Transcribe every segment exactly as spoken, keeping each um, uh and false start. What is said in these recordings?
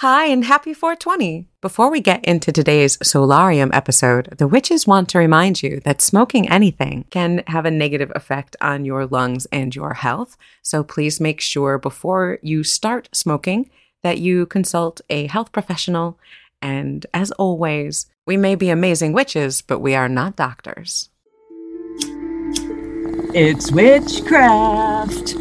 Hi, and happy four twenty. Before we get into today's Solarium episode, the witches want to remind you that smoking anything can have a negative effect on your lungs and your health. So please make sure before you start smoking that you consult a health professional. And as always, we may be amazing witches, but we are not doctors. It's witchcraft.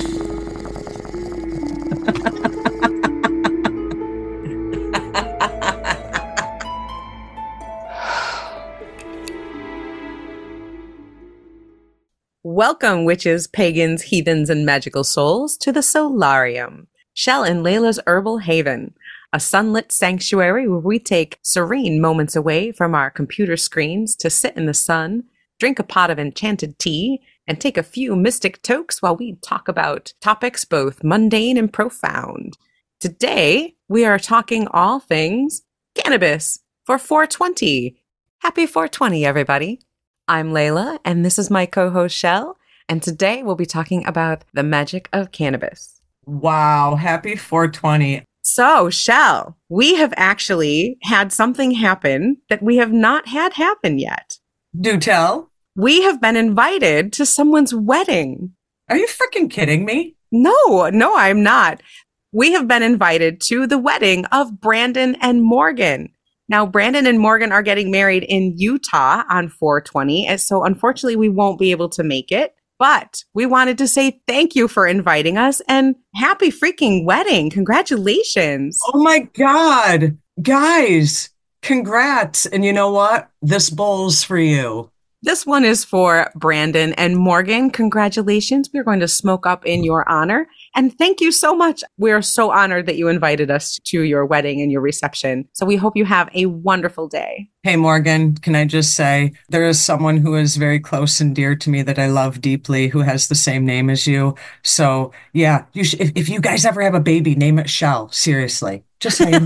Welcome, witches, pagans, heathens, and magical souls, to the Solarium, Shell and Layla's Herbal Haven, a sunlit sanctuary where we take serene moments away from our computer screens to sit in the sun, drink a pot of enchanted tea, and take a few mystic tokes while we talk about topics both mundane and profound. Today, we are talking all things cannabis for four twenty. Happy four twenty, everybody. I'm Layla, and this is my co-host Shell, and today we'll be talking about the magic of cannabis. Wow, happy four twenty. So, Shell, we have actually had something happen that we have not had happen yet. Do tell. We have been invited to someone's wedding. Are you freaking kidding me? No, no, I'm not. We have been invited to the wedding of Brandon and Morgan. Now, Brandon and Morgan are getting married in Utah on four twenty, and so unfortunately we won't be able to make it. But we wanted to say thank you for inviting us and happy freaking wedding. Congratulations. Oh my God. Guys, congrats. And you know what? This bowl's for you. This one is for Brandon and Morgan. Congratulations. We're going to smoke up in your honor. And thank you so much. We are so honored that you invited us to your wedding and your reception. So we hope you have a wonderful day. Hey, Morgan, can I just say there is someone who is very close and dear to me that I love deeply who has the same name as you. So yeah, you sh- if, if you guys ever have a baby, name it Shell. Seriously. Just saying.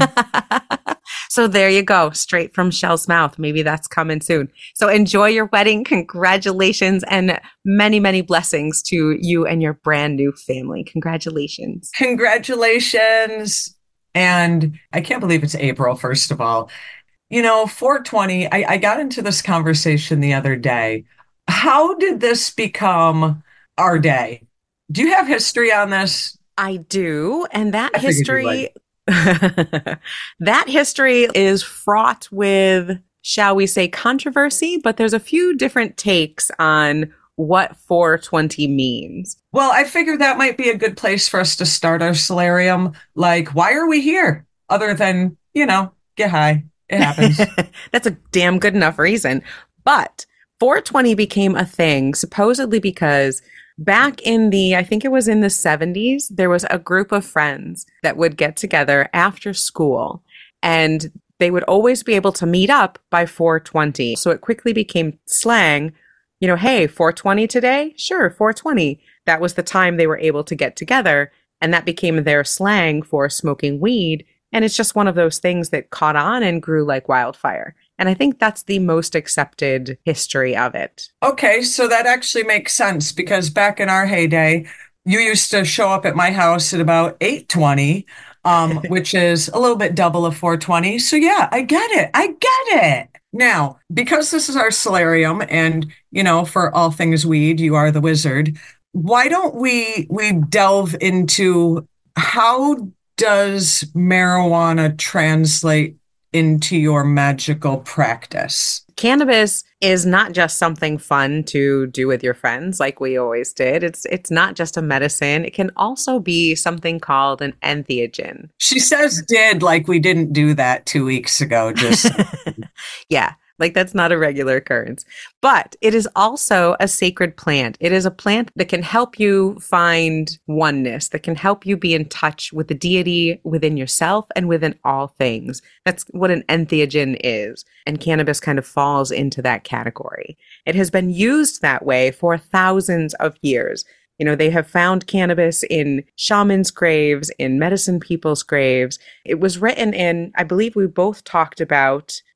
So there you go, straight from Shell's mouth. Maybe that's coming soon. So enjoy your wedding. Congratulations and many, many blessings to you and your brand new family. Congratulations. Congratulations. And I can't believe it's April, first of all. You know, four twenty, I, I got into this conversation the other day. How did this become our day? Do you have history on this? I do. And that I history... that history is fraught with, shall we say, controversy, but there's a few different takes on what four twenty means. Well, I figured that might be a good place for us to start our solarium. Like, why are we here? Other than, you know, get high. It happens. That's a damn good enough reason. But four twenty became a thing supposedly because back in the, I think it was in the seventies, there was a group of friends that would get together after school and they would always be able to meet up by four twenty. So it quickly became slang, you know, hey, four twenty today? Sure, four twenty. That was the time they were able to get together, and that became their slang for smoking weed. And it's just one of those things that caught on and grew like wildfire. And I think that's the most accepted history of it. Okay, so that actually makes sense because back in our heyday, you used to show up at my house at about eight twenty, um, which is a little bit double of four twenty. So yeah, I get it. I get it. Now, because this is our solarium and, you know, for all things weed, you are the wizard. Why don't we we delve into how does marijuana translate into your magical practice? Cannabis is not just something fun to do with your friends like we always did. It's it's not just a medicine. It can also be something called an entheogen. She says did like we didn't do that two weeks ago. Just yeah. Like that's not a regular occurrence. But it is also a sacred plant. It is a plant that can help you find oneness, that can help you be in touch with the deity within yourself and within all things. That's what an entheogen is. And cannabis kind of falls into that category. It has been used that way for thousands of years. You know, they have found cannabis in shamans' graves, in medicine people's graves. It was written in, I believe we both talked about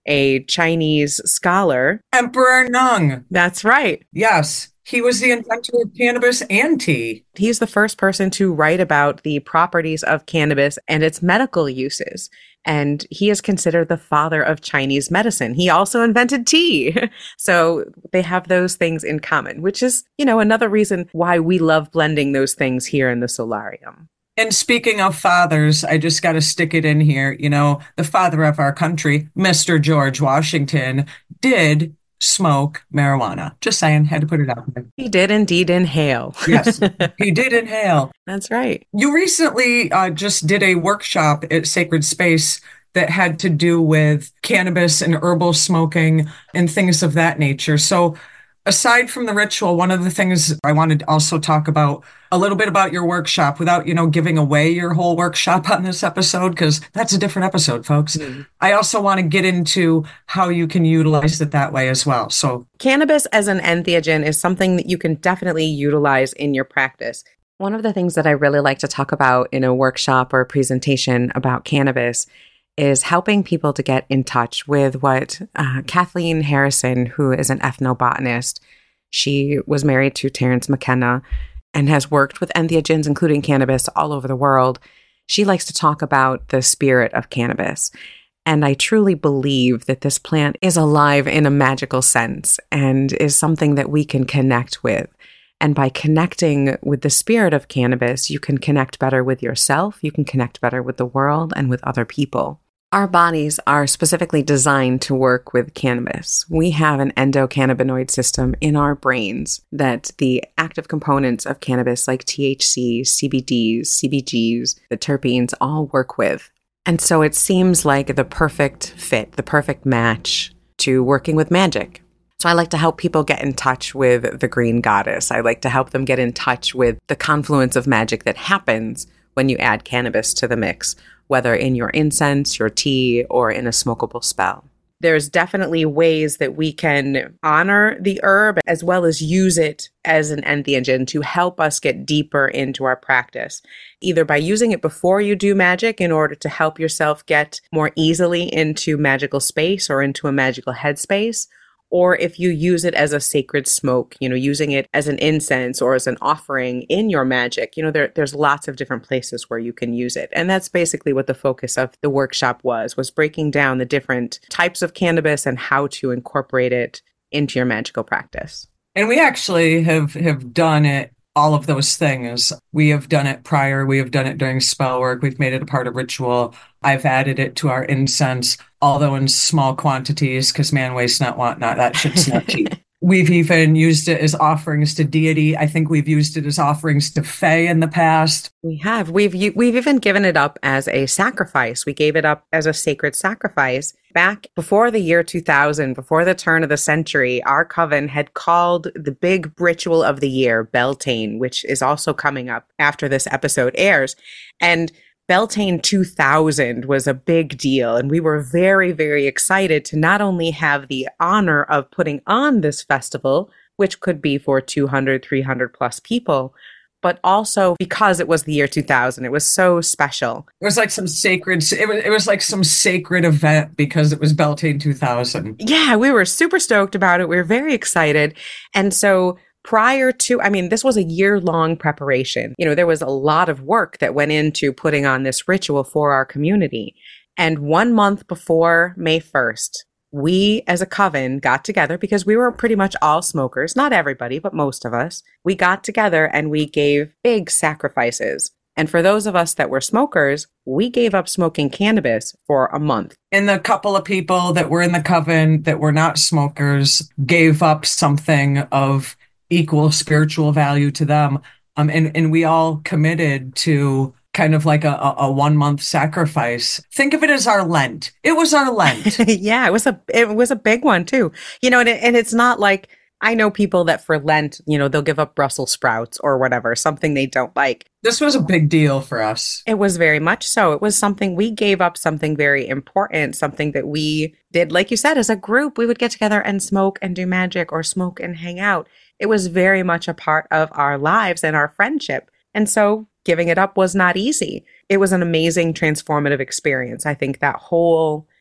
a Chinese scholar. Emperor Nung. That's right. Yes. He was the inventor of cannabis and tea. He's the first person to write about the properties of cannabis and its medical uses. And he is considered the father of Chinese medicine. He also invented tea. So they have those things in common, which is, you know, another reason why we love blending those things here in the solarium. And speaking of fathers, I just got to stick it in here. You know, the father of our country, Mister George Washington, did smoke marijuana. Just saying, had to put it out there. He did indeed inhale. Yes, he did inhale. That's right. You recently uh, just did a workshop at Sacred Space that had to do with cannabis and herbal smoking and things of that nature. So aside from the ritual, one of the things I wanted to also talk about a little bit about your workshop without, you know, giving away your whole workshop on this episode, because that's a different episode, folks. Mm. I also want to get into how you can utilize it that way as well. So cannabis as an entheogen is something that you can definitely utilize in your practice. One of the things that I really like to talk about in a workshop or a presentation about cannabis is helping people to get in touch with what uh, Kathleen Harrison, who is an ethnobotanist, she was married to Terence McKenna and has worked with entheogens, including cannabis, all over the world. She likes to talk about the spirit of cannabis. And I truly believe that this plant is alive in a magical sense and is something that we can connect with. And by connecting with the spirit of cannabis, you can connect better with yourself, you can connect better with the world and with other people. Our bodies are specifically designed to work with cannabis. We have an endocannabinoid system in our brains that the active components of cannabis like T H C, C B Ds, C B Gs, the terpenes all work with. And so it seems like the perfect fit, the perfect match to working with magic. So I like to help people get in touch with the green goddess. I like to help them get in touch with the confluence of magic that happens when you add cannabis to the mix, whether in your incense, your tea, or in a smokable spell. There's definitely ways that we can honor the herb as well as use it as an entheogen to help us get deeper into our practice, either by using it before you do magic in order to help yourself get more easily into magical space or into a magical headspace, or if you use it as a sacred smoke, you know, using it as an incense or as an offering in your magic. You know, there, there's lots of different places where you can use it. And that's basically what the focus of the workshop was, was breaking down the different types of cannabis and how to incorporate it into your magical practice. And we actually have, have done it, all of those things. We have done it prior. We have done it during spell work. We've made it a part of ritual. I've added it to our incense, although in small quantities, because man, waste not, want not. That shit's not cheap. We've even used it as offerings to deity. I think we've used it as offerings to Fae in the past. We have. We've we've even given it up as a sacrifice. We gave it up as a sacred sacrifice. Back before the year two thousand, before the turn of the century, our coven had called the big ritual of the year Beltane, which is also coming up after this episode airs. And Beltane two thousand was a big deal, and we were very, very excited to not only have the honor of putting on this festival, which could be for two hundred, three hundred plus people, but also because it was the year two thousand. It was so special. It was like some sacred, it was, it was like some sacred event because it was Beltane two thousand. Yeah, we were super stoked about it. We were very excited. And so prior to, I mean, this was a year-long preparation. You know, there was a lot of work that went into putting on this ritual for our community. And one month before May first, we as a coven got together because we were pretty much all smokers, not everybody, but most of us. We got together and we gave big sacrifices. And for those of us that were smokers, we gave up smoking cannabis for a month. And the couple of people that were in the coven that were not smokers gave up something of equal spiritual value to them. Um, and, and we all committed to kind of like a, a, a one month sacrifice. Think of it as our Lent. It was our Lent. Yeah, it was a, it was a big one too. You know, and, it, and it's not like, I know people that for Lent, you know, they'll give up Brussels sprouts or whatever, something they don't like. This was a big deal for us. It was very much so. It was something, we gave up something very important, something that we did, like you said, as a group, we would get together and smoke and do magic or smoke and hang out. It was very much a part of our lives and our friendship. And so giving it up was not easy. It was an amazing transformative experience. I think that whole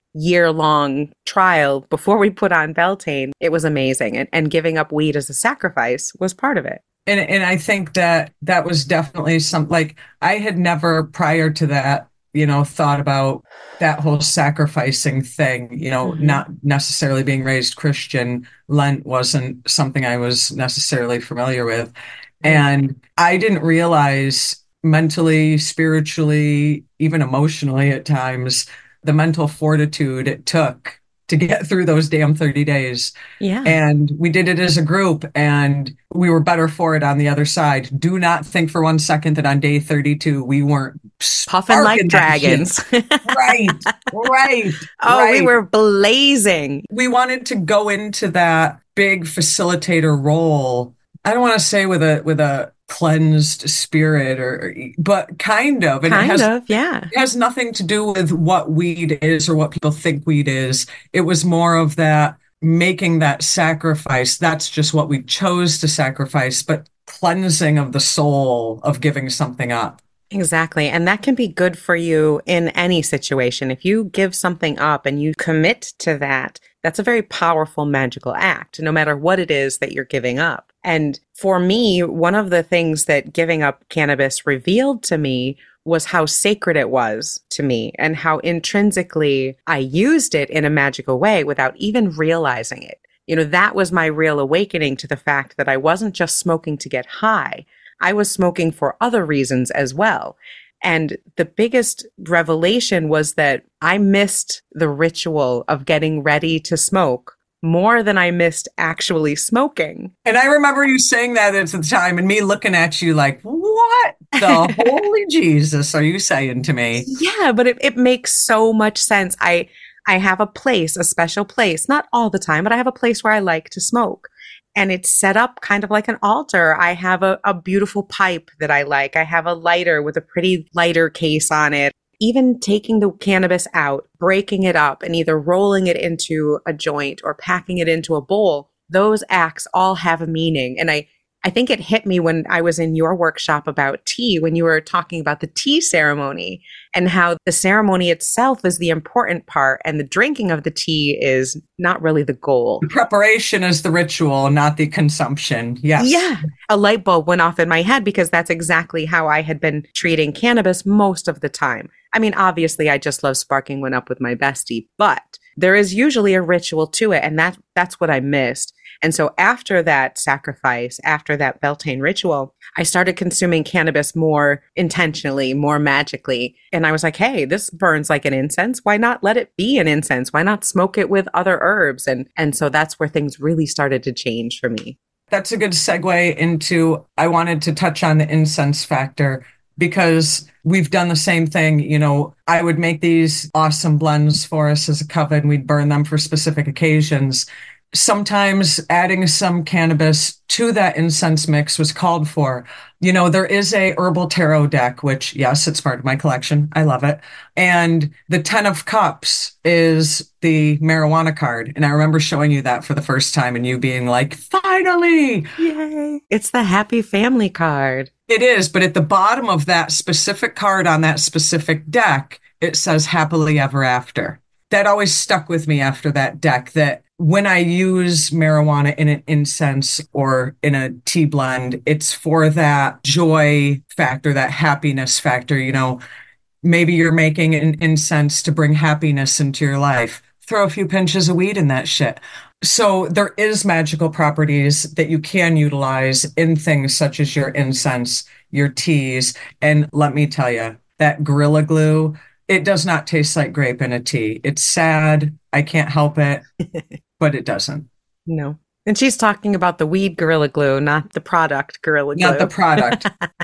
year long trial before we put on Beltane, it was amazing. And, and giving up weed as a sacrifice was part of it. And and I think that that was definitely some, like, I had never prior to that, you know, thought about that whole sacrificing thing, you know, Mm-hmm. not necessarily being raised Christian. Lent wasn't something I was necessarily familiar with. Right. And I didn't realize mentally, spiritually, even emotionally at times, the mental fortitude it took to get through those damn thirty days. Yeah. And we did it as a group and we were better for it on the other side. Do not think for one second that on day thirty-two we weren't Puffing like sparking that shit. dragons. Right, right, Oh, we right. were blazing. We wanted to go into that big facilitator role. I don't want to say with a with a cleansed spirit or but kind of. And it Kind has of, yeah. it has nothing to do with what weed is or what people think weed is. It was more of that making that sacrifice. That's just what we chose to sacrifice, but cleansing of the soul of giving something up. Exactly. And that can be good for you in any situation. If you give something up and you commit to that, that's a very powerful magical act, no matter what it is that you're giving up. And for me, one of the things that giving up cannabis revealed to me was how sacred it was to me and how intrinsically I used it in a magical way without even realizing it. You know, that was my real awakening to the fact that I wasn't just smoking to get high. I was smoking for other reasons as well. And the biggest revelation was that I missed the ritual of getting ready to smoke more than I missed actually smoking. And I remember you saying that at the time and me looking at you like, what the holy Jesus are you saying to me? Yeah, but it, it makes so much sense. I I have a place, a special place, not all the time, but I have a place where I like to smoke. And it's set up kind of like an altar. I have a, a beautiful pipe that I like. I have a lighter with a pretty lighter case on it. Even taking the cannabis out, breaking it up, and either rolling it into a joint or packing it into a bowl, those acts all have a meaning. And I, I think it hit me when I was in your workshop about tea, when you were talking about the tea ceremony and how the ceremony itself is the important part and the drinking of the tea is not really the goal. The preparation is the ritual, not the consumption. Yes. Yeah. A light bulb went off in my head because that's exactly how I had been treating cannabis most of the time. I mean, obviously, I just love sparking one up with my bestie, but there is usually a ritual to it, and that that's what I missed. And so after that sacrifice, after that Beltane ritual, I started consuming cannabis more intentionally, more magically. And I was like, hey, this burns like an incense. Why not let it be an incense? Why not smoke it with other herbs? And and so that's where things really started to change for me. That's a good segue into, I wanted to touch on the incense factor because we've done the same thing. You know, I would make these awesome blends for us as a coven. We'd burn them for specific occasions. Sometimes adding some cannabis to that incense mix was called for. You know, there is a herbal tarot deck, which, yes, it's part of my collection. I love it. And the Ten of Cups is the marijuana card. And I remember showing you that for the first time and you being like, finally. Yay. It's the happy family card. It is. But at the bottom of that specific card on that specific deck, it says happily ever after. That always stuck with me after that deck, that when I use marijuana in an incense or in a tea blend, it's for that joy factor, that happiness factor. You know, maybe you're making an incense to bring happiness into your life. Throw a few pinches of weed in that shit. So there is magical properties that you can utilize in things such as your incense, your teas. And let me tell you, that Gorilla Glue, it does not taste like grape in a tea. It's sad. I can't help it, but it doesn't. No. And she's talking about the weed Gorilla Glue, not the product Gorilla Glue. Not the product.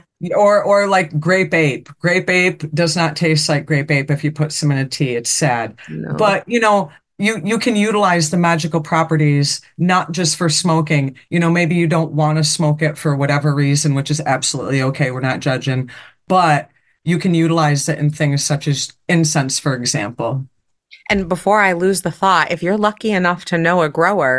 Or or like grape ape. Grape ape does not taste like grape ape if you put some in a tea. It's sad. No. But, you know, you you can utilize the magical properties not just for smoking. You know, maybe you don't want to smoke it for whatever reason, which is absolutely okay. We're not judging. But you can utilize it in things such as incense, for example. And before I lose the thought, if you're lucky enough to know a grower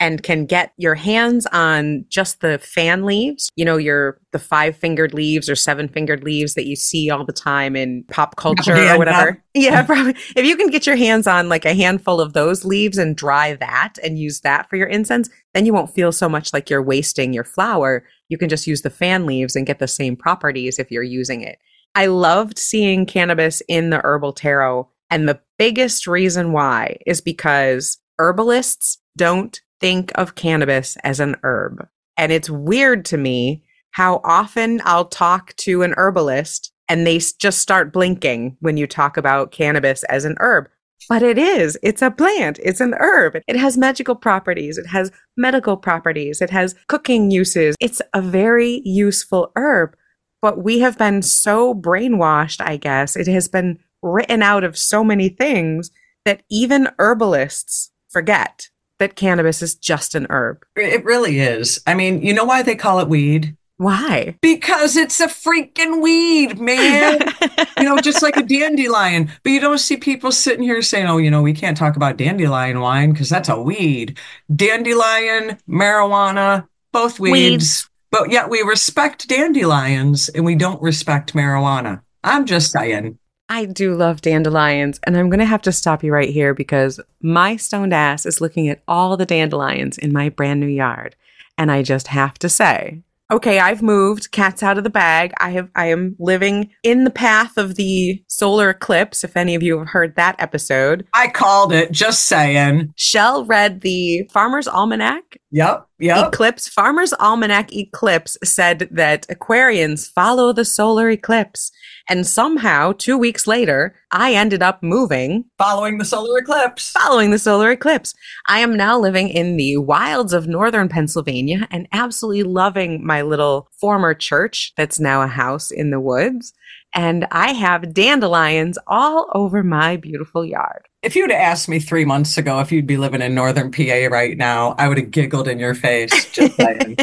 and can get your hands on just the fan leaves, you know, your the five-fingered leaves or seven-fingered leaves that you see all the time in pop culture or whatever. Yeah, probably. If you can get your hands on like a handful of those leaves and dry that and use that for your incense, then you won't feel so much like you're wasting your flower. You can just use the fan leaves and get the same properties if you're using it. I loved seeing cannabis in the herbal tarot. And the biggest reason why is because herbalists don't think of cannabis as an herb. And it's weird to me how often I'll talk to an herbalist and they just start blinking when you talk about cannabis as an herb. But it is. It's a plant. It's an herb. It has magical properties. It has medical properties. It has cooking uses. It's a very useful herb. But we have been so brainwashed, I guess. It has been written out of so many things that even herbalists forget that cannabis is just an herb. It really is. I mean, you know why they call it weed? Why? Because it's a freaking weed, man. You know, just like a dandelion. But you don't see people sitting here saying, oh, you know, we can't talk about dandelion wine because that's a weed. Dandelion, marijuana, both weeds. weeds. But yet we respect dandelions and we don't respect marijuana. I'm just saying. I do love dandelions, and I'm going to have to stop you right here because my stoned ass is looking at all the dandelions in my brand new yard. And I just have to say, okay, I've moved. Cat's out of the bag. I have. I am living in the path of the solar eclipse, if any of you have heard that episode. I called it, just saying. Shell read the Farmer's Almanac. Yep, yep. Eclipse. Farmer's Almanac Eclipse said that Aquarians follow the solar eclipse. And somehow, two weeks later, I ended up moving. Following the solar eclipse. Following the solar eclipse. I am now living in the wilds of northern Pennsylvania and absolutely loving my little former church that's now a house in the woods. And I have dandelions all over my beautiful yard. If you'd have asked me three months ago if you'd be living in northern P A right now, I would have giggled in your face. Just saying.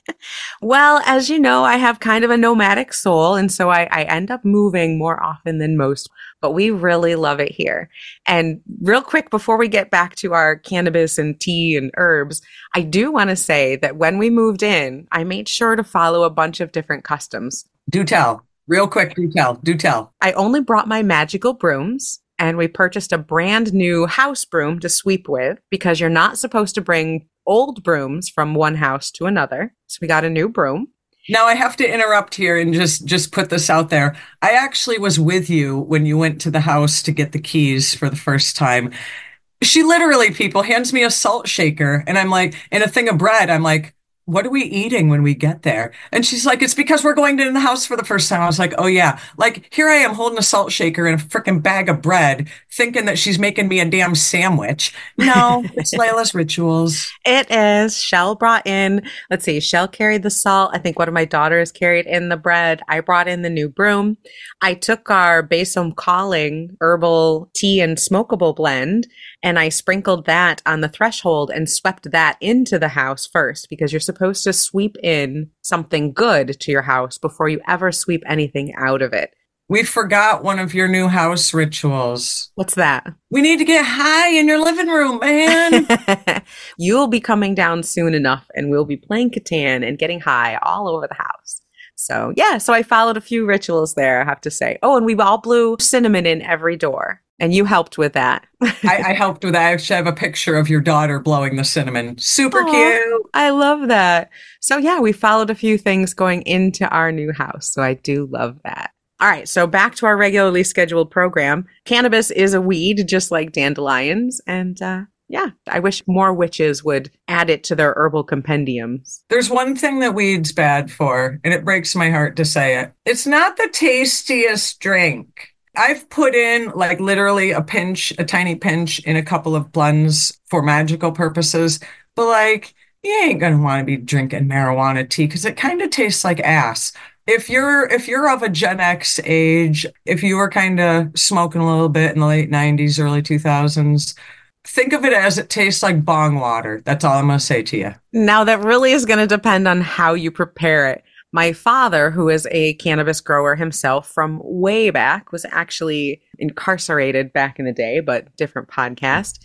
Well, as you know, I have kind of a nomadic soul, and so I, I end up moving more often than most, but we really love it here. And real quick, before we get back to our cannabis and tea and herbs, I do want to say that when we moved in, I made sure to follow a bunch of different customs. Do tell. Real quick, do tell. Do tell. I only brought my magical brooms. And we purchased a brand new house broom to sweep with because you're not supposed to bring old brooms from one house to another. So we got a new broom. Now I have to interrupt here and just, just put this out there. I actually was with you when you went to the house to get the keys for the first time. She literally, people, hands me a salt shaker and I'm like, and a thing of bread. I'm like, what are we eating when we get there? And she's like, it's because we're going to the house for the first time. I was like, oh yeah. Like here I am holding a salt shaker and a freaking bag of bread thinking that she's making me a damn sandwich. No, it's Layla's rituals. It is. Shell brought in, let's see, Shell carried the salt. I think one of my daughters carried in the bread. I brought in the new broom. I took our Basom Calling herbal tea and smokable blend and I sprinkled that on the threshold and swept that into the house first because you're supposed to sweep in something good to your house before you ever sweep anything out of it. We forgot one of your new house rituals. What's that? We need to get high in your living room, man. You'll be coming down soon enough and we'll be playing Catan and getting high all over the house. So yeah, so I followed a few rituals there, I have to say. Oh, and we all blew cinnamon in every door. And you helped with that. I, I helped with that. I actually have a picture of your daughter blowing the cinnamon. Super Aww, cute. I love that. So yeah, we followed a few things going into our new house. So I do love that. All right. So back to our regularly scheduled program. Cannabis is a weed, just like dandelions. And uh, yeah, I wish more witches would add it to their herbal compendiums. There's one thing that weed's bad for, and it breaks my heart to say it. It's not the tastiest drink. I've put in like literally a pinch, a tiny pinch in a couple of blends for magical purposes. But like, you ain't going to want to be drinking marijuana tea because it kind of tastes like ass. If you're if you're of a Gen X age, if you were kind of smoking a little bit in the late nineties, early two thousands, think of it as it tastes like bong water. That's all I'm going to say to you. Now, that really is going to depend on how you prepare it. My father, who is a cannabis grower himself from way back, was actually incarcerated back in the day, but different podcast.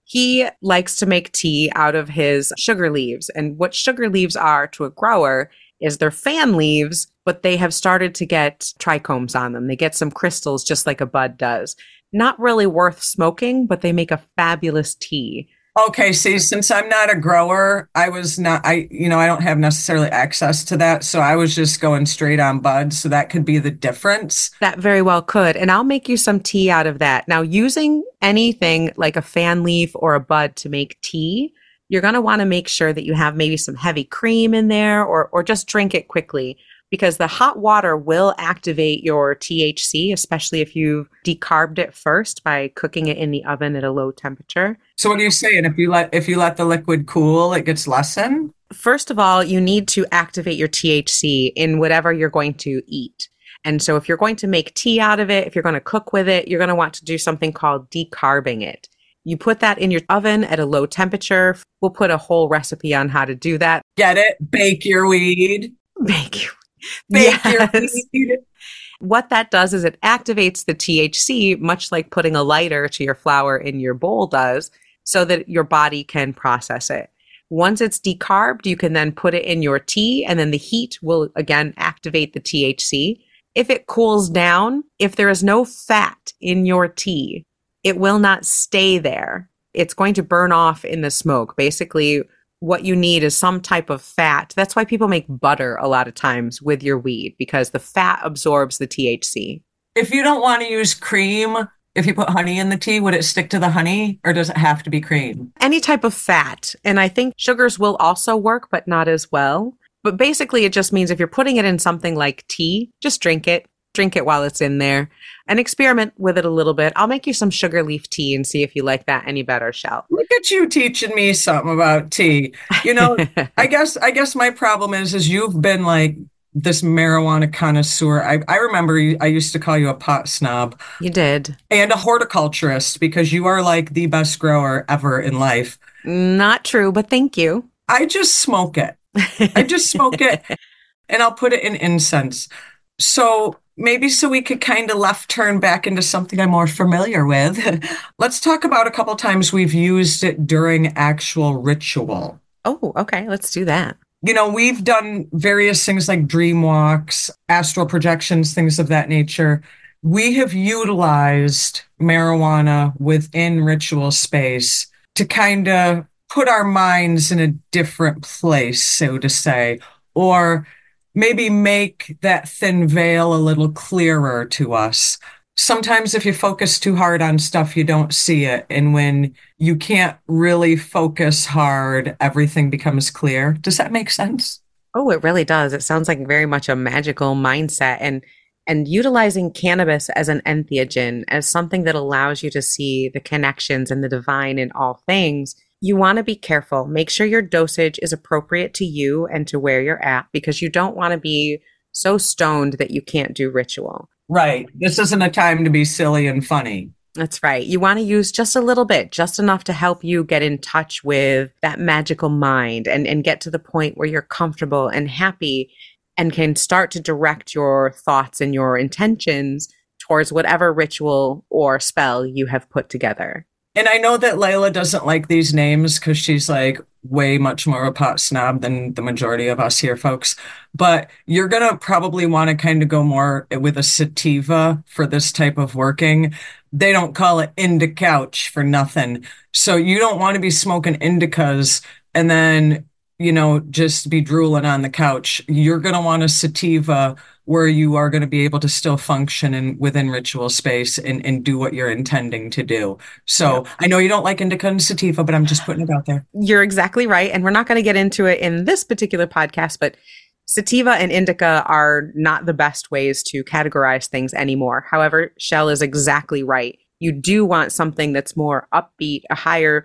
He likes to make tea out of his sugar leaves. And what sugar leaves are to a grower is they're fan leaves, but they have started to get trichomes on them. They get some crystals just like a bud does. Not really worth smoking, but they make a fabulous tea. Okay, see, since I'm not a grower, I was not, I, you know, I don't have necessarily access to that. So I was just going straight on buds. So that could be the difference. That very well could. And I'll make you some tea out of that. Now, using anything like a fan leaf or a bud to make tea, you're going to want to make sure that you have maybe some heavy cream in there or, or just drink it quickly because the hot water will activate your T H C, especially if you've decarbed it first by cooking it in the oven at a low temperature. So what are you saying? If you let if you let the liquid cool, it gets lessened? First of all, you need to activate your T H C in whatever you're going to eat. And so if you're going to make tea out of it, if you're going to cook with it, you're going to want to do something called decarbing it. You put that in your oven at a low temperature. We'll put a whole recipe on how to do that. Get it? Bake your weed. Bake your Bake yes. your weed. What that does is it activates the T H C, much like putting a lighter to your flour in your bowl does, so that your body can process it. Once it's decarbed, you can then put it in your tea, and then the heat will again activate the T H C. If it cools down, if there is no fat in your tea, it will not stay there. It's going to burn off in the smoke. Basically, what you need is some type of fat. That's why people make butter a lot of times with your weed, because the fat absorbs the T H C. If you don't want to use cream, if you put honey in the tea, would it stick to the honey or does it have to be cream? Any type of fat. And I think sugars will also work, but not as well. But basically, it just means if you're putting it in something like tea, just drink it. Drink it while it's in there and experiment with it a little bit. I'll make you some sugar leaf tea and see if you like that any better, Shell. Look at you teaching me something about tea. You know, I guess I guess my problem is is you've been like this marijuana connoisseur. I, I remember you, I used to call you a pot snob. You did. And a horticulturist because you are like the best grower ever in life. Not true, but thank you. I just smoke it. I just smoke it and I'll put it in incense. So maybe so we could kind of left turn back into something I'm more familiar with. Let's talk about a couple times we've used it during actual ritual. Oh, okay. Let's do that. You know, we've done various things like dream walks, astral projections, things of that nature. We have utilized marijuana within ritual space to kind of put our minds in a different place, so to say, or maybe make that thin veil a little clearer to us. Sometimes if you focus too hard on stuff, you don't see it. And when you can't really focus hard, everything becomes clear. Does that make sense? Oh, it really does. It sounds like very much a magical mindset and and utilizing cannabis as an entheogen, as something that allows you to see the connections and the divine in all things. You want to be careful. Make sure your dosage is appropriate to you and to where you're at, because you don't want to be so stoned that you can't do ritual. Right. This isn't a time to be silly and funny. That's right. You want to use just a little bit, just enough to help you get in touch with that magical mind and, and get to the point where you're comfortable and happy and can start to direct your thoughts and your intentions towards whatever ritual or spell you have put together. And I know that Layla doesn't like these names because she's like way much more of a pot snob than the majority of us here, folks. But you're going to probably want to kind of go more with a sativa for this type of working. They don't call it indica couch for nothing. So you don't want to be smoking indicas and then, you know, just be drooling on the couch. You're going to want a sativa where you are going to be able to still function in within ritual space and, and do what you're intending to do. So yeah. I know you don't like indica and sativa, but I'm just putting it out there. You're exactly right. And we're not going to get into it in this particular podcast, but sativa and indica are not the best ways to categorize things anymore. However, Shell is exactly right. You do want something that's more upbeat, a higher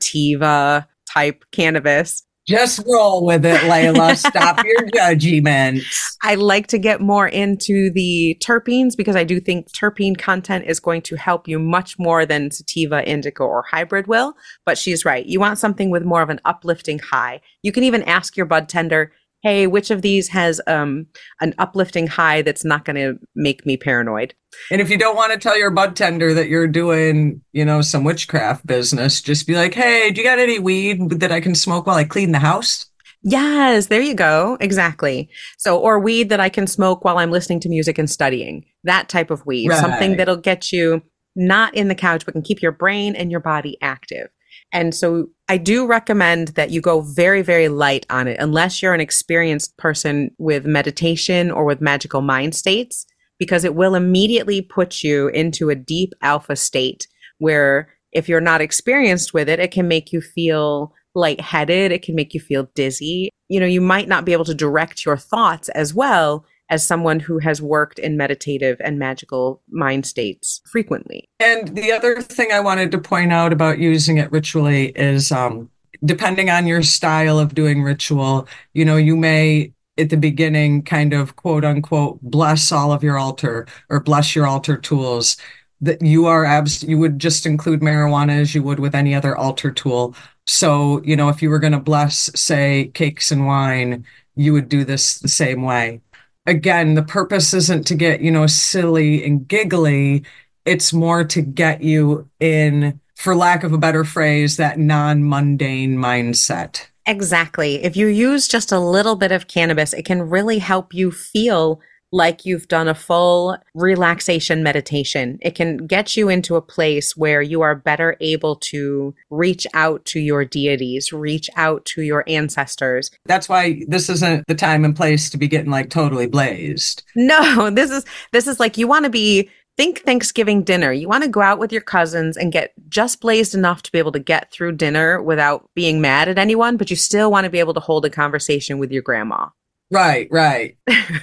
sativa type cannabis. Just roll with it, Layla. Stop your judgments. I like to get more into the terpenes because I do think terpene content is going to help you much more than sativa, indica, or hybrid will. But she's right. You want something with more of an uplifting high. You can even ask your bud tender, hey, which of these has um, an uplifting high that's not going to make me paranoid? And if you don't want to tell your bud tender that you're doing, you know, some witchcraft business, just be like, hey, do you got any weed that I can smoke while I clean the house? Yes, there you go. Exactly. So, or weed that I can smoke while I'm listening to music and studying. That type of weed. Something Right. that'll get you not in the couch, but can keep your brain and your body active. And so I do recommend that you go very, very light on it, unless you're an experienced person with meditation or with magical mind states, because it will immediately put you into a deep alpha state where if you're not experienced with it, it can make you feel lightheaded. It can make you feel dizzy. You know, you might not be able to direct your thoughts as well as someone who has worked in meditative and magical mind states frequently. And the other thing I wanted to point out about using it ritually is um, depending on your style of doing ritual, you know, you may at the beginning kind of quote unquote bless all of your altar or bless your altar tools that you are abs you would just include marijuana as you would with any other altar tool. So, you know, if you were going to bless, say, cakes and wine, you would do this the same way. Again, the purpose isn't to get, you know, silly and giggly. It's more to get you in, for lack of a better phrase, that non-mundane mindset. Exactly. If you use just a little bit of cannabis, it can really help you feel like you've done a full relaxation meditation. It can get you into a place where you are better able to reach out to your deities, reach out to your ancestors. That's why this isn't the time and place to be getting like totally blazed. No, this is this is like you want to be think Thanksgiving dinner. You want to go out with your cousins and get just blazed enough to be able to get through dinner without being mad at anyone, but you still want to be able to hold a conversation with your grandma. Right, right.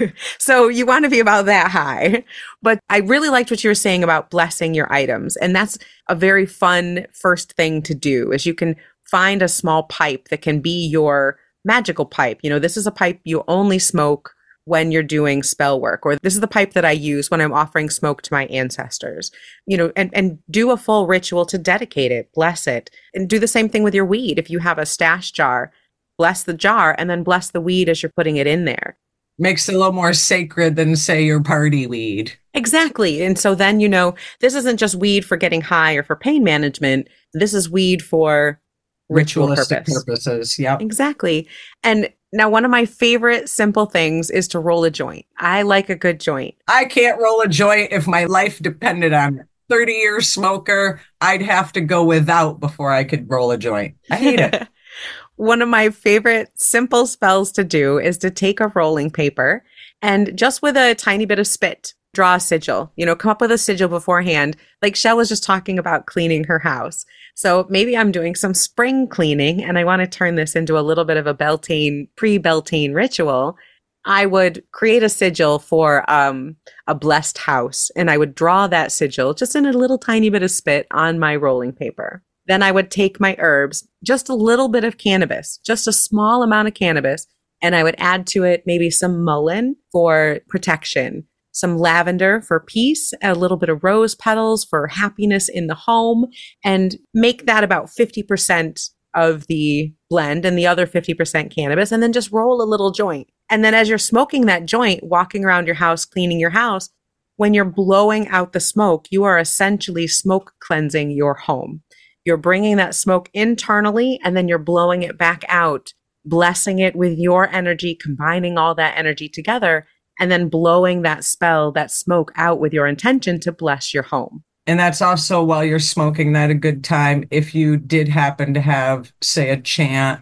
So you want to be about that high. But I really liked what you were saying about blessing your items. And that's a very fun first thing to do is you can find a small pipe that can be your magical pipe. You know, this is a pipe you only smoke when you're doing spell work, or this is the pipe that I use when I'm offering smoke to my ancestors, you know, and, and do a full ritual to dedicate it, bless it, and do the same thing with your weed. If you have a stash jar, bless the jar and then bless the weed as you're putting it in there. Makes it a little more sacred than, say, your party weed. Exactly. And so then, you know, this isn't just weed for getting high or for pain management. This is weed for ritual Ritualistic purpose. purposes. Yep. Exactly. And now one of my favorite simple things is to roll a joint. I like a good joint. I can't roll a joint if my life depended on it. thirty year smoker, I'd have to go without before I could roll a joint. I hate it. One of my favorite simple spells to do is to take a rolling paper and just with a tiny bit of spit, draw a sigil, you know, come up with a sigil beforehand. Like Shell was just talking about cleaning her house. So maybe I'm doing some spring cleaning and I want to turn this into a little bit of a Beltane, pre-Beltane ritual. I would create a sigil for um, a blessed house and I would draw that sigil just in a little tiny bit of spit on my rolling paper. Then I would take my herbs, just a little bit of cannabis, just a small amount of cannabis, and I would add to it maybe some mullein for protection, some lavender for peace, a little bit of rose petals for happiness in the home, and make that about fifty percent of the blend and the other fifty percent cannabis, and then just roll a little joint. And then as you're smoking that joint, walking around your house, cleaning your house, when you're blowing out the smoke, you are essentially smoke cleansing your home. You're bringing that smoke internally and then you're blowing it back out, blessing it with your energy, combining all that energy together, and then blowing that spell, that smoke out with your intention to bless your home. And that's also while you're smoking that a good time if you did happen to have, say, a chant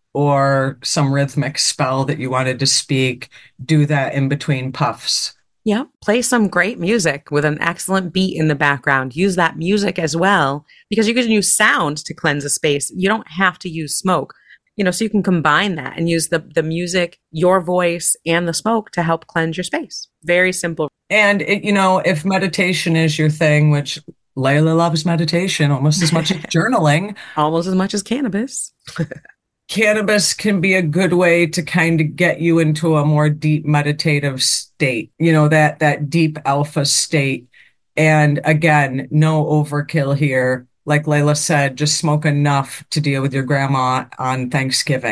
or some rhythmic spell that you wanted to speak, do that in between puffs. Yeah, play some great music with an excellent beat in the background. Use that music as well because you can use sound to cleanse a space. You don't have to use smoke, you know, so you can combine that and use the, the music, your voice, and the smoke to help cleanse your space. Very simple. And, it, you know, if meditation is your thing, which Layla loves meditation almost as much as journaling. Almost as much as cannabis. Cannabis can be a good way to kind of get you into a more deep meditative state, you know, that that deep alpha state. And again, no overkill here. Like Layla said, just smoke enough to deal with your grandma on Thanksgiving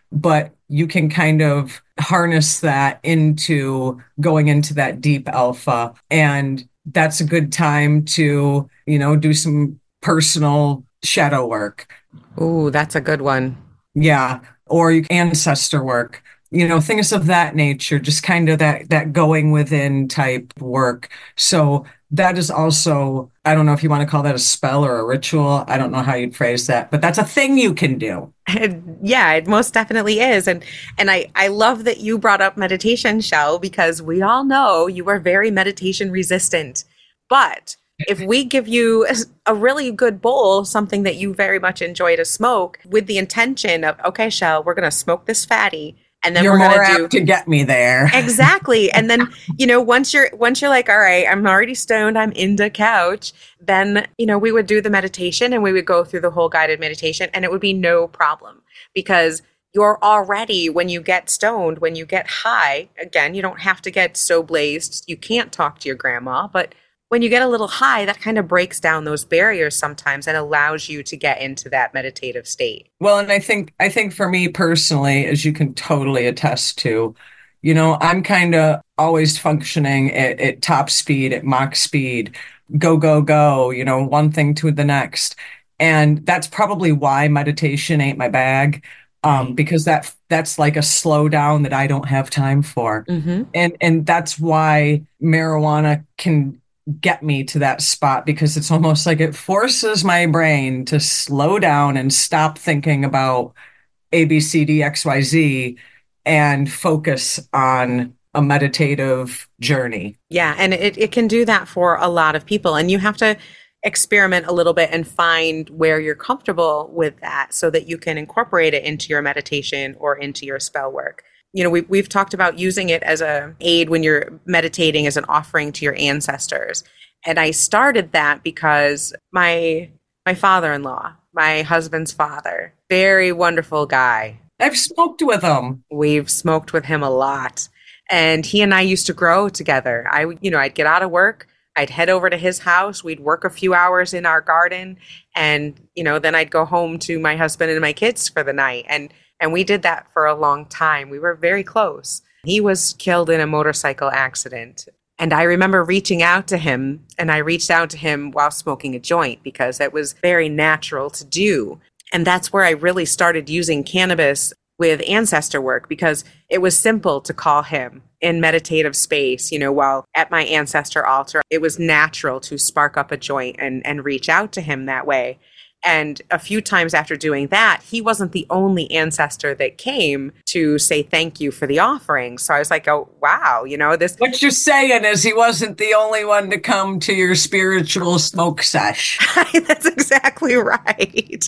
but you can kind of harness that into going into that deep alpha. And that's a good time to, you know, do some personal shadow work. Ooh, that's a good one. Yeah. Or you- ancestor work, you know, things of that nature, just kind of that that going within type work. So that is also, I don't know if you want to call that a spell or a ritual. I don't know how you'd phrase that, but that's a thing you can do. Yeah, it most definitely is. And and I I love that you brought up meditation, Shell, because we all know you are very meditation resistant. But if we give you a really good bowl, something that you very much enjoy to smoke, with the intention of, okay, Shell, we're going to smoke this fatty, and then You're we're going more to apt do to get me there. exactly. And then, you know, once you're once you're like, all right, I'm already stoned, I'm in the couch, then, you know, we would do the meditation and we would go through the whole guided meditation and it would be no problem because you're already, when you get stoned, when you get high, again, you don't have to get so blazed. You can't talk to your grandma, but when you get a little high, that kind of breaks down those barriers sometimes and allows you to get into that meditative state. Well, and I think I think for me personally, as you can totally attest to, you know, I'm kind of always functioning at, at top speed, at Mach speed, go, go, go, you know, one thing to the next. And that's probably why meditation ain't my bag, um, Right. because that that's like a slowdown that I don't have time for. Mm-hmm. And and that's why marijuana can get me to that spot because it's almost like it forces my brain to slow down and stop thinking about A, B, C, D, X, Y, Z and focus on a meditative journey. Yeah, and it, it can do that for a lot of people. And you have to experiment a little bit and find where you're comfortable with that so that you can incorporate it into your meditation or into your spell work. You know, we, we've talked about using it as a aid when you're meditating as an offering to your ancestors. And I started that because my my father-in-law, my husband's father, very wonderful guy. I've smoked with them. We've smoked with him a lot. And he and I used to grow together. I, would- you know, I'd get out of work, I'd head over to his house, we'd work a few hours in our garden, and, you know, then I'd go home to my husband and my kids for the night. And and we did that for a long time. We were very close. He was killed in a motorcycle accident. And I remember reaching out to him, and I reached out to him while smoking a joint because it was very natural to do. And that's where I really started using cannabis with ancestor work because it was simple to call him in meditative space, you know, while at my ancestor altar. It was natural to spark up a joint and, and reach out to him that way. And a few times after doing that, he wasn't the only ancestor that came to say thank you for the offering. So I was like, oh, wow, you know, this. What you're saying is he wasn't the only one to come to your spiritual smoke sesh. That's exactly right.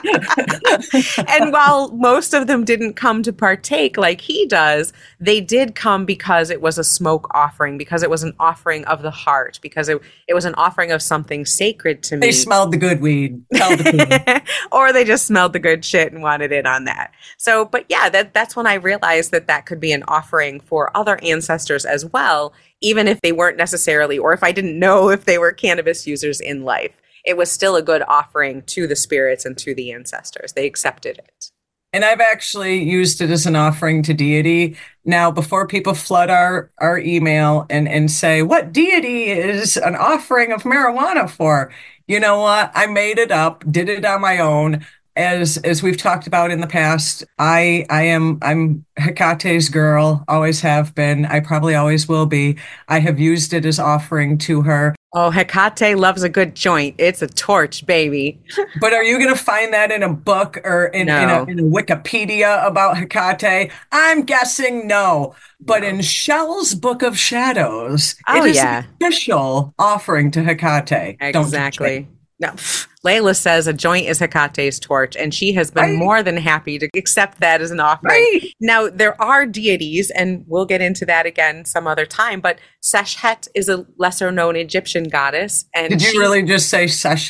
And while most of them didn't come to partake like he does, they did come because it was a smoke offering, because it was an offering of the heart, because it, it was an offering of something sacred to me. They smelled the good weed. Tell the people. Or they just smelled the good shit and wanted in on that. So, but yeah, that, that's when I realized that that could be an offering for other ancestors as well, even if they weren't necessarily, or if I didn't know if they were cannabis users in life. It was still a good offering to the spirits and to the ancestors. They accepted it. And I've actually used it as an offering to deity. Now, before people flood our, our email and, and say, what deity is an offering of marijuana for? You know what? I made it up, did it on my own. As as we've talked about in the past, I I am I'm Hecate's girl, always have been. I probably always will be. I have used it as offering to her. Oh, Hecate loves a good joint. It's a torch, baby. But are you going to find that in a book or in, in, a, No, in a Wikipedia about Hecate? I'm guessing no. But no. in Shell's Book of Shadows, Oh, it is an yeah, official offering to Hecate. Don't judge me. exactly. No, pff, Layla says a joint is Hecate's torch, and she has been Right, more than happy to accept that as an offering. right. Now, there are deities, and we'll get into that again some other time, but Seshet is a lesser known Egyptian goddess. And Did you she, really just say Seshet?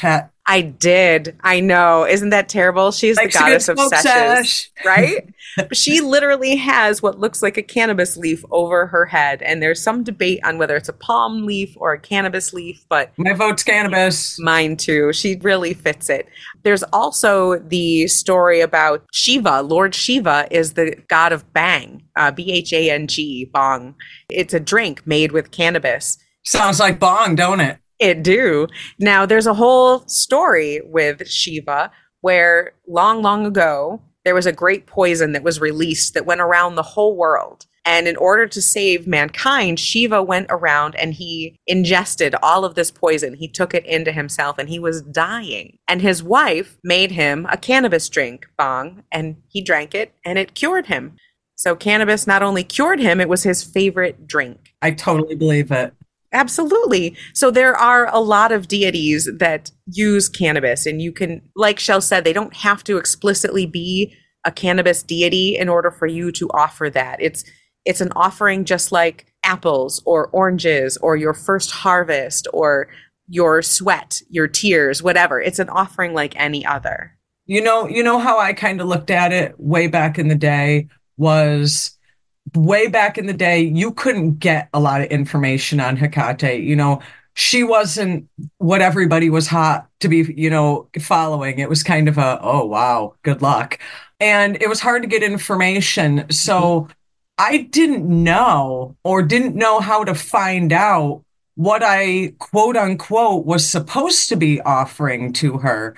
I did. I know. Isn't that terrible? She's the Likes a good goddess of smoke seshes, sesh. right? She literally has what looks like a cannabis leaf over her head. And there's some debate on whether it's a palm leaf or a cannabis leaf, but My vote's cannabis. mine too. She really fits it. There's also the story about Shiva. Lord Shiva is the god of Bang, uh, B H A N G, Bong. It's a drink made with cannabis. Sounds like bong, don't it? It do. Now, there's a whole story with Shiva where long, long ago, there was a great poison that was released that went around the whole world. And in order to save mankind, Shiva went around and he ingested all of this poison. He took it into himself and he was dying. And his wife made him a cannabis drink, Bong, and he drank it and it cured him. So cannabis not only cured him, it was his favorite drink. I totally believe it. Absolutely. So there are a lot of deities that use cannabis, and you can, like Shell said, they don't have to explicitly be a cannabis deity in order for you to offer that. It's it's an offering just like apples or oranges or your first harvest or your sweat, your tears, whatever. It's an offering like any other. You know, you know how I kind of looked at it way back in the day was way back in the day, you couldn't get a lot of information on Hecate. You know, she wasn't what everybody was hot to be, you know, following. It was kind of a, oh, wow, good luck. And it was hard to get information. So mm-hmm. I didn't know or didn't know how to find out what I, quote unquote, was supposed to be offering to her.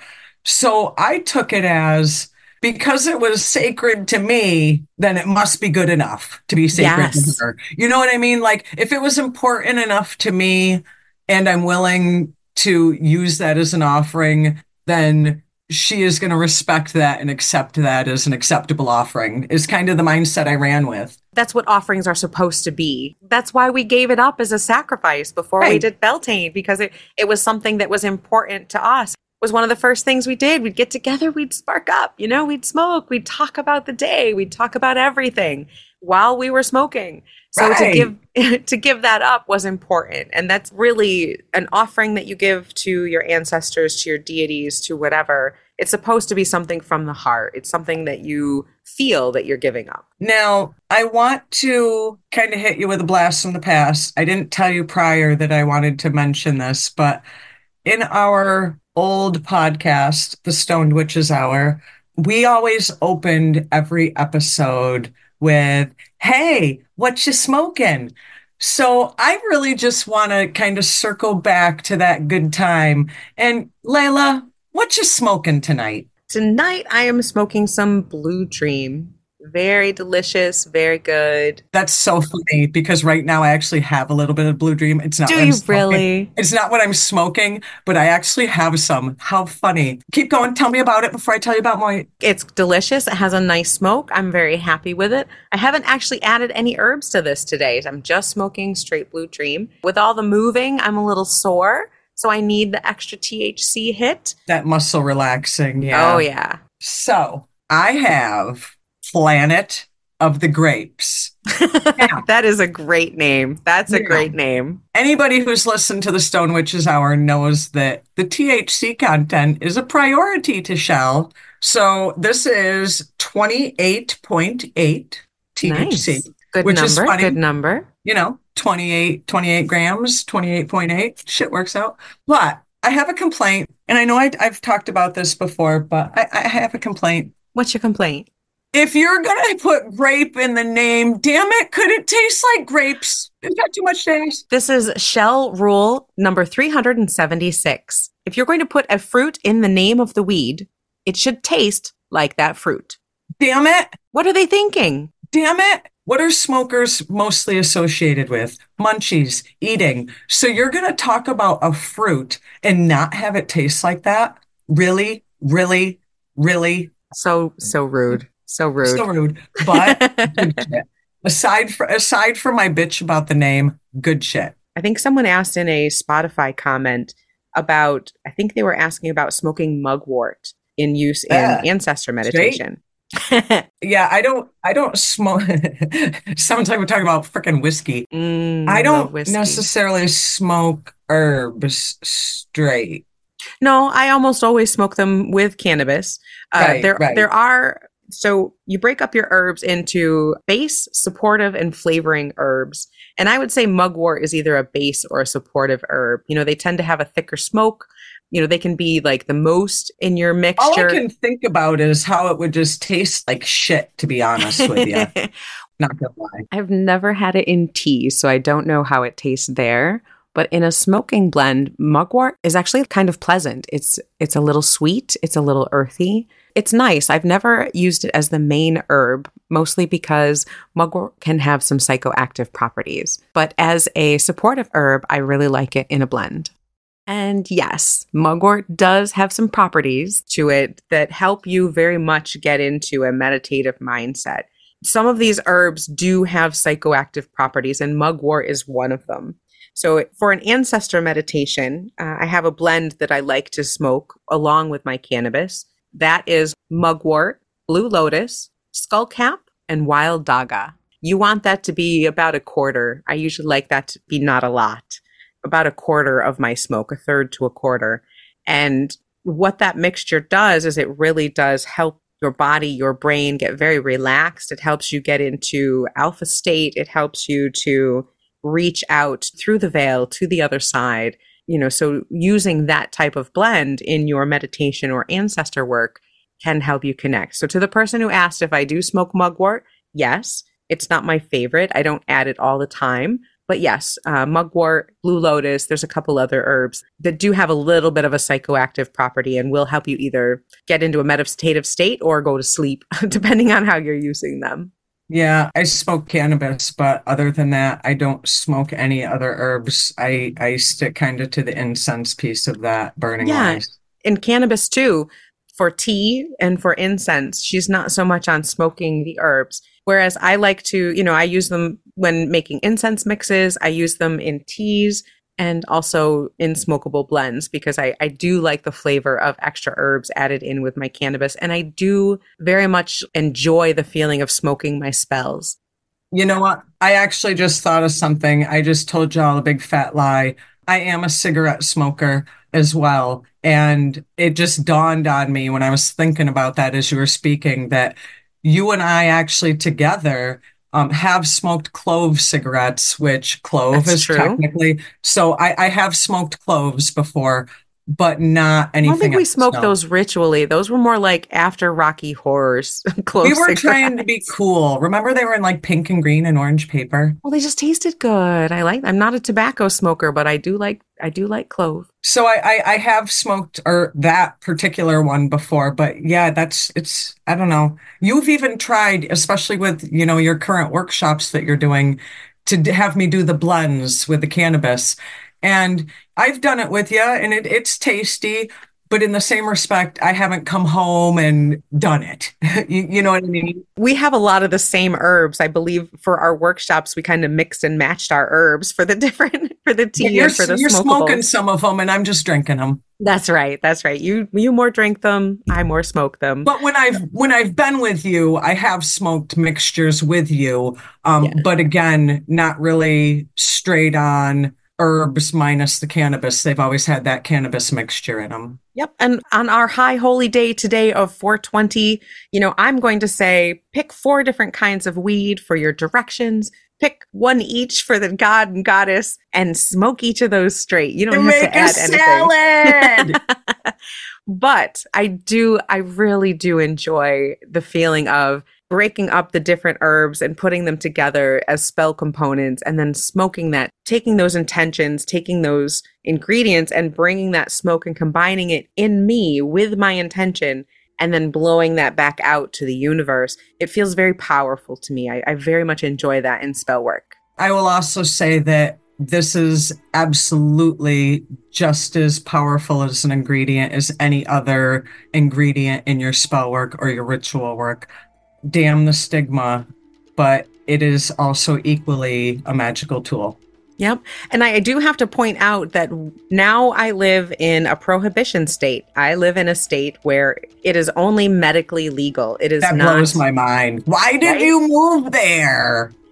So I took it as, because it was sacred to me, then it must be good enough to be sacred yes. to her. You know what I mean? Like, if it was important enough to me and I'm willing to use that as an offering, then she is going to respect that and accept that as an acceptable offering, is kind of the mindset I ran with. That's what offerings are supposed to be. That's why we gave it up as a sacrifice before right. we did Beltane, because it, it was something that was important to us. Was one of the first things we did. We'd get together, we'd spark up, you know, we'd smoke, we'd talk about the day, we'd talk about everything while we were smoking. So right. to give to give that up was important. And that's really an offering that you give to your ancestors, to your deities, to whatever. It's supposed to be something from the heart. It's something that you feel that you're giving up. Now, I want to kind of hit you with a blast from the past. I didn't tell you prior that I wanted to mention this, but in our old podcast, The Stoned Witches Hour, we always opened every episode with, hey, what you smoking? So I really just want to kind of circle back to that good time. And Layla, what you smoking tonight? Tonight I am smoking some Blue Dream. Very delicious, very good. That's so funny because right now I actually have a little bit of Blue Dream. It's not Do what I'm you smoking. really? It's not what I'm smoking, but I actually have some. How funny. Keep going. Tell me about it before I tell you about my... It's delicious. It has a nice smoke. I'm very happy with it. I haven't actually added any herbs to this today. I'm just smoking straight Blue Dream. With all the moving, I'm a little sore, so I need the extra T H C hit. That muscle relaxing, yeah. Oh, yeah. So I have... Planet of the Grapes. Now, that is a great name. That's a yeah. great name. Anybody who's listened to the Stone Witches Hour knows that the T H C content is a priority to Shell. So this is twenty-eight point eight T H C. Nice. Good which number. Is funny. Good number. You know, twenty-eight, twenty-eight grams, twenty-eight point eight. Shit works out. But I have a complaint, and I know I, I've talked about this before, but I, I have a complaint. What's your complaint? If you're going to put grape in the name, damn it, could it taste like grapes? It's got too much taste. This is Shell rule number three hundred seventy-six. If you're going to put a fruit in the name of the weed, it should taste like that fruit. Damn it. What are they thinking? Damn it. What are smokers mostly associated with? Munchies, eating. So you're going to talk about a fruit and not have it taste like that? Really, really, really? So, so rude. So rude. So rude. But good shit. Aside, for, aside from my bitch about the name, good shit. I think someone asked in a Spotify comment about, I think they were asking about smoking mugwort in use in uh, ancestor meditation. Yeah, I don't, I don't smoke. Sounds like we're talking about freaking whiskey. Mm, I don't whiskey. necessarily smoke herbs straight. No, I almost always smoke them with cannabis. Uh, Right, there, right. there are, so you break up your herbs into base, supportive, and flavoring herbs. And I would say mugwort is either a base or a supportive herb. You know, they tend to have a thicker smoke. You know, they can be like the most in your All I mixture. can think about is how it would just taste like shit, to be honest with you. Not gonna lie. I've never had it in tea, so I don't know how it tastes there. But in a smoking blend, mugwort is actually kind of pleasant. It's it's a little sweet, it's a little earthy. It's nice. I've never used it as the main herb, mostly because mugwort can have some psychoactive properties. But as a supportive herb, I really like it in a blend. And yes, mugwort does have some properties to it that help you very much get into a meditative mindset. Some of these herbs do have psychoactive properties, and mugwort is one of them. So for an ancestor meditation, uh, I have a blend that I like to smoke along with my cannabis. That is mugwort, blue lotus, skullcap, and wild daga. You want that to be about a quarter. I usually like that to be not a lot. About a quarter of my smoke, a third to a quarter. And what that mixture does is it really does help your body, your brain get very relaxed. It helps you get into alpha state. It helps you to reach out through the veil to the other side. You know, so using that type of blend in your meditation or ancestor work can help you connect. So to the person who asked if I do smoke mugwort, yes, it's not my favorite. I don't add it all the time. But yes, uh, mugwort, blue lotus, there's a couple other herbs that do have a little bit of a psychoactive property and will help you either get into a meditative state or go to sleep, depending on how you're using them. Yeah, I smoke cannabis, but other than that, I don't smoke any other herbs. I I stick kind of to the incense piece of that, burning Yeah, wise. and cannabis too, for tea and for incense. She's not so much on smoking the herbs. Whereas I like to, you know, I use them when making incense mixes. I use them in teas and also in smokable blends because I, I do like the flavor of extra herbs added in with my cannabis. And I do very much enjoy the feeling of smoking my spells. You know what? I actually just thought of something. I just told y'all a big fat lie. I am a cigarette smoker as well. And it just dawned on me when I was thinking about that as you were speaking that you and I actually together um, have smoked clove cigarettes, which clove That's is true. technically. So I, I have smoked cloves before, but not I don't anything think we else. smoked No. those ritually. Those were more like after Rocky Horrors We clove were trying to be cigarettes. cool. Remember they were in like pink and green and orange paper? Well, they just tasted good. I like. I'm not a tobacco smoker, but I do like. I do like clove. So I, I I have smoked or that particular one before, but yeah, that's it's I don't know. You've even tried, especially with, you know, your current workshops that you're doing, to d- have me do the blends with the cannabis. And I've done it with you and it, it's tasty, but in the same respect, I haven't come home and done it. You, you know what I mean? We have a lot of the same herbs. I believe for our workshops, we kind of mixed and matched our herbs for the different for the But tea you're and for the you're smoking smokables. some of them and I'm just drinking them. That's right. That's right. You you more drink them, I more smoke them. But when I've when I've been with you, I have smoked mixtures with you. Um, Yeah. but again, not really straight on herbs minus the cannabis. They've always had that cannabis mixture in them. Yep. And on our high holy day today of four twenty, you know, I'm going to say pick four different kinds of weed for your directions. Pick one each for the god and goddess and smoke each of those straight. You don't To have make to a add anything. salad. But I do, I really do enjoy the feeling of breaking up the different herbs and putting them together as spell components and then smoking that, taking those intentions, taking those ingredients and bringing that smoke and combining it in me with my intention and then blowing that back out to the universe. It feels very powerful to me. I, I very much enjoy that in spell work. I will also say that this is absolutely just as powerful as an ingredient as any other ingredient in your spell work or your ritual work. Damn the stigma, but it is also equally a magical tool. Yep. And I, I do have to point out that now I live in a prohibition state. I live in a state where it is only medically legal. It is That not. blows my mind. Why did Right? you move there?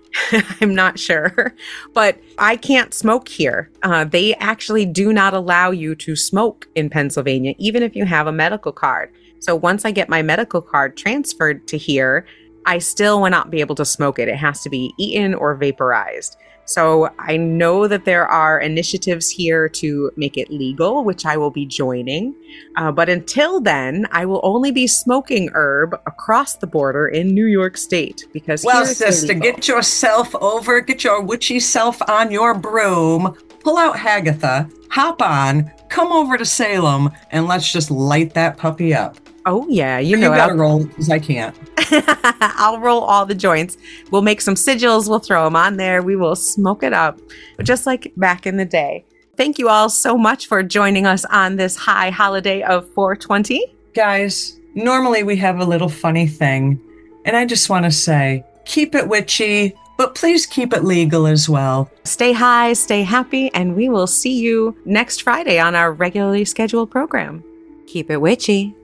I'm not sure, but I can't smoke here. Uh, they actually do not allow you to smoke in Pennsylvania, even if you have a medical card. So once I get my medical card transferred to here, I still will not be able to smoke it. It has to be eaten or vaporized. So I know that there are initiatives here to make it legal, which I will be joining. Uh, but until then, I will only be smoking herb across the border in New York State because Well, here it's sister, illegal. get yourself over, get your witchy self on your broom, pull out Hagatha, hop on, come over to Salem, and let's just light that puppy up. Oh, yeah. You You know, gotta I'll, roll because I can't. I'll roll all the joints. We'll make some sigils. We'll throw them on there. We will smoke it up, just like back in the day. Thank you all so much for joining us on this high holiday of four twenty. Guys, normally we have a little funny thing, and I just want to say, keep it witchy, but please keep it legal as well. Stay high, stay happy, and we will see you next Friday on our regularly scheduled program. Keep it witchy.